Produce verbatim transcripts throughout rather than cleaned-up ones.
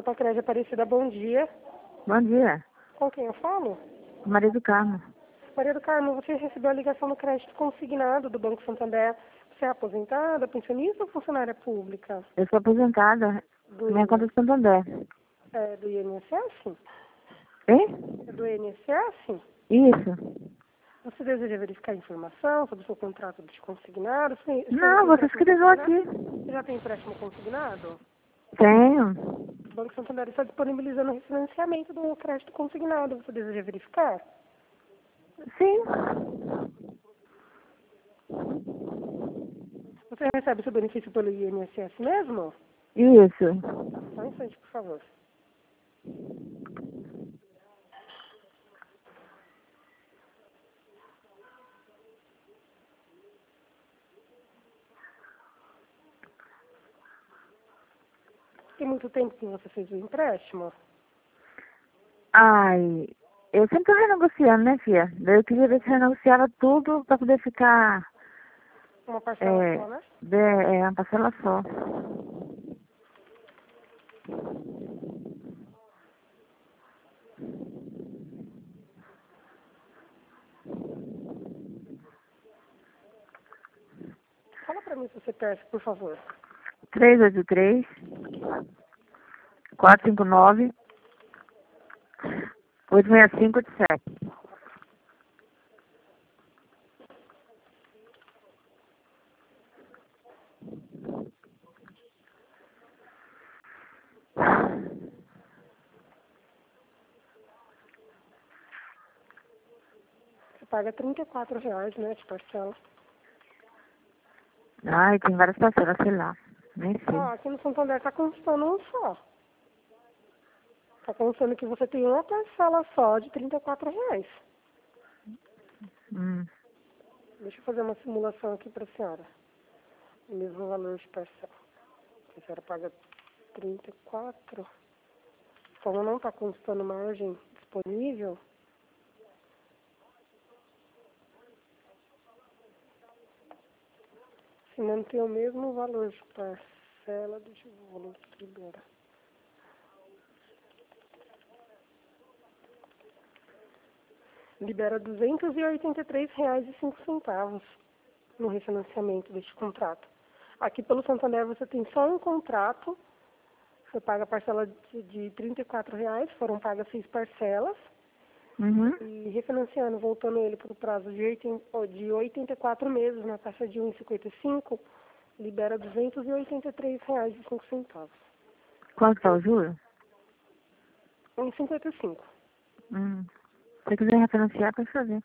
Santacrédito Aparecida, bom dia. Bom dia. Com quem eu falo? Maria do Carmo. Maria do Carmo, você recebeu a ligação do crédito consignado do Banco Santander. Você é aposentada, pensionista ou funcionária pública? Eu sou aposentada. Do, Minha conta é Santander. é, do I N S S? Hein? É do I N S S? Isso. Você deseja verificar informação sobre o seu contrato de consignado? Você, você Não, tem vocês empréstimo que ligou consignado? aqui. Você já tem empréstimo consignado? Tenho. O Banco Santander está disponibilizando o refinanciamento do crédito consignado. Você deseja verificar? Sim. Você recebe seu benefício pelo I N S S mesmo? Isso. Só um instante, por favor. Tem muito tempo que você fez o empréstimo? Ai, eu sempre tô renegociando, né, filha? Daí eu queria ver se renegociava tudo pra poder ficar... Uma parcela É, só, né? de, é uma parcela só. Fala pra mim se você perde, por favor. três oito três, quatro cinco nove, oito seis cinco oito sete. Você paga trinta e quatro reais, né, de parcela. Ai, tem várias parcelas, sei lá. Nem sei. Ah, aqui no Santander tá constando um só. Tá constando que você tem uma parcela só de trinta e quatro reais. Hum. Deixa eu fazer uma simulação aqui pra senhora. O mesmo valor de parcela. A senhora paga trinta e quatro. Como não tá constando margem disponível, se manter o mesmo valor de parcela, deixa eu ver o valor que libera. Libera duzentos e oitenta e três reais e cinco centavos no refinanciamento deste contrato. Aqui pelo Santander você tem só um contrato, você paga a parcela de, de trinta e quatro reais, foram pagas seis parcelas, Uhum. e refinanciando, voltando ele para o prazo de, oitenta, de oitenta e quatro meses, na taxa de um vírgula cinquenta e cinco, libera duzentos e oitenta e três reais e cinco centavos. Quanto tá o juro? um vírgula cinquenta e cinco. Hum. Se você quiser refinanciar, pode fazer.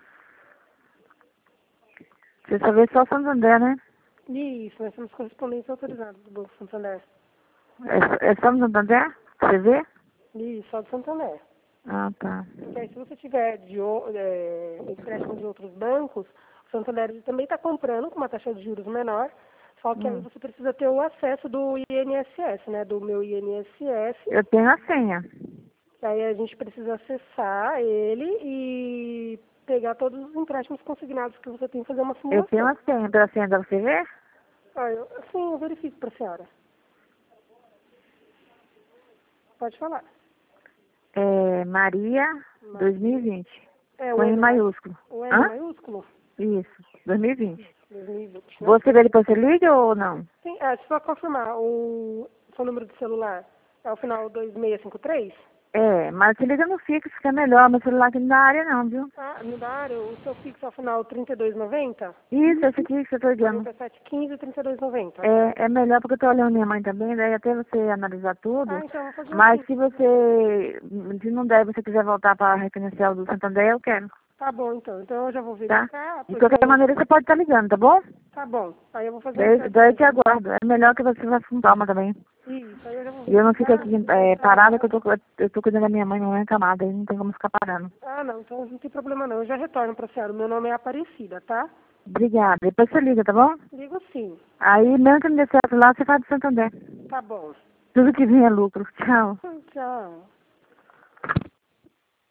Você só vê só o Santander, né? Isso, nós somos correspondentes autorizados do Banco Santander. É, é só no Santander? Você vê? Isso, só do Santander. Ah, tá. Porque aí se você tiver de, o- é, empréstimo de outros bancos, o Santander também está comprando com uma taxa de juros menor, só que aí Hum. você precisa ter o acesso do I N S S, né? Do meu I N S S. Eu tenho a senha. Aí a gente precisa acessar ele e pegar todos os empréstimos consignados que você tem e fazer uma Eu tenho simulação. a senha. Pela senha dá pra você ver? Ah, eu, sim, eu verifico para a senhora. Pode falar. É Maria dois mil e vinte. É o Com N N, mai- maiúsculo. o N Hã? maiúsculo? Isso. dois mil e vinte. dois mil e vinte, né? Você vê depois você liga ou não? Sim, é, só confirmar, o seu número de celular é o final dois seis cinco três? É, mas se liga no fixo, que é melhor. Meu celular aqui não dá área não, viu? Ah, no da área, o seu fixo é o final trinta e dois noventa? Isso, esse aqui que você tá ligando. quarenta e sete quinze, trinta e dois noventa. É, é melhor porque eu tô olhando minha mãe também, daí até você analisar tudo. Ah, então eu vou fazer Mas assim. se você, se não der, você quiser voltar para refinanciar o do Santander, eu quero, Tá bom, então. Então eu já vou tá? verificar, De porque... qualquer maneira, você pode estar ligando, tá bom? Tá bom. Aí eu vou fazer um Daí, daí eu te empréstimo. aguardo. É melhor que você vá com calma também. Isso, aí eu já vou E eu não fico verificar. aqui é, parada, que eu tô, eu tô cuidando da minha mãe, minha mãe é camada, aí não tem como ficar parando. Ah, não, então não tem problema não. Eu já retorno pra senhora. O meu nome é Aparecida, tá? Obrigada. Depois você liga, tá bom? Ligo sim. Aí, mesmo que não dê certo lá, você faz do Santander. Tá bom. Tudo que vem é lucro. Tchau. Tchau.